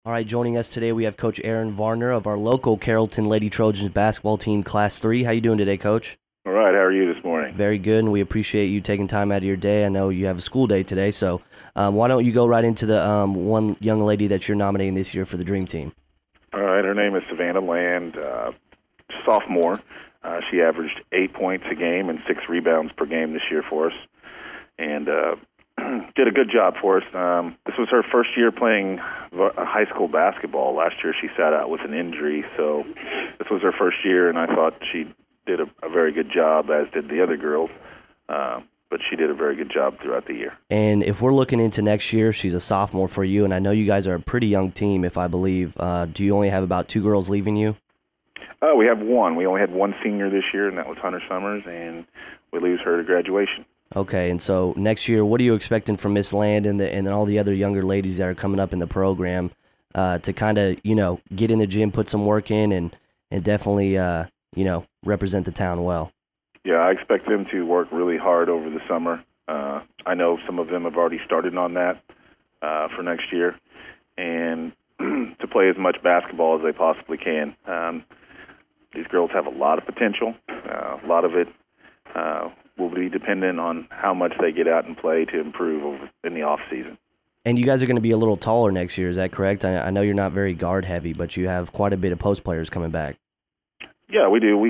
All right, joining us today, we have Coach Aaron Varner of our local Carrollton Lady Trojans basketball team, Class 3. How you doing today, Coach? All right, how are you this morning? Very good, and we appreciate you taking time out of your day. I know you have a school day today, so why don't you go right into the one young lady that you're nominating this year for the Dream Team? All right, her name is Savannah Land, sophomore. She averaged 8 points a game and 6 rebounds per game this year for us, and did a good job for us. This was her first year playing high school basketball. Last year she sat out with an injury, so this was her first year, and I thought she did a very good job, as did the other girls. But she did a very good job throughout the year. And if we're looking into next year, she's a sophomore for you, and I know you guys are a pretty young team, if I believe. Do you only have about 2 girls leaving you? We have one. We only had one senior this year, and that was Hunter Summers, and we lose her to graduation. Okay, and so next year, what are you expecting from Miss Land and all the other younger ladies that are coming up in the program to kind of, get in the gym, put some work in, and definitely, represent the town well? Yeah, I expect them to work really hard over the summer. I know some of them have already started on that for next year, and to play as much basketball as they possibly can. These girls have a lot of potential. A lot of it will be dependent on how much they get out and play to improve in the off season. And you guys are going to be a little taller next year, is that correct? I know you're not very guard heavy, but you have quite a bit of post players coming back. Yeah, we do.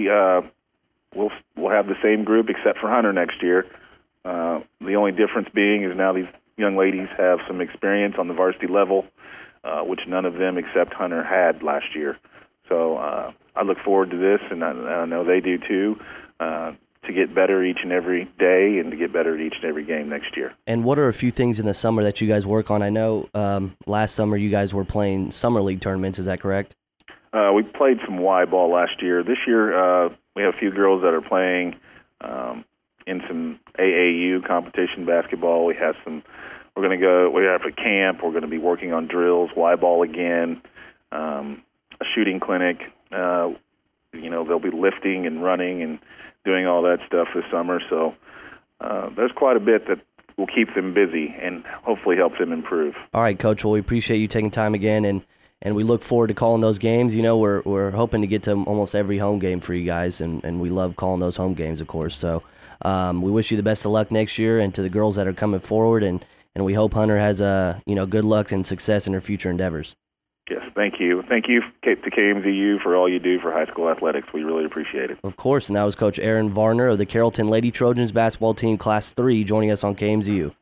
We'll have the same group except for Hunter next year. The only difference being is now these young ladies have some experience on the varsity level, which none of them except Hunter had last year. So I look forward to this, and I know they do too, to get better each and every day and to get better at each and every game next year. And what are a few things in the summer that you guys work on? I know last summer you guys were playing summer league tournaments, is that correct? We played some Y ball last year. This year we have a few girls that are playing in some AAU competition basketball. We have some. We have a camp. We're going to be working on drills, Y ball again, a shooting clinic. They'll be lifting and running and doing all that stuff this summer. So there's quite a bit that will keep them busy and hopefully help them improve. All right, Coach. Well, we appreciate you taking time again, and we look forward to calling those games. We're hoping to get to almost every home game for you guys, and we love calling those home games, of course. So we wish you the best of luck next year, and to the girls that are coming forward, and we hope Hunter has good luck and success in her future endeavors. Yes, thank you. Thank you to KMZU for all you do for high school athletics. We really appreciate it. Of course, and that was Coach Aaron Varner of the Carrollton Lady Trojans basketball team, Class 3, joining us on KMZU.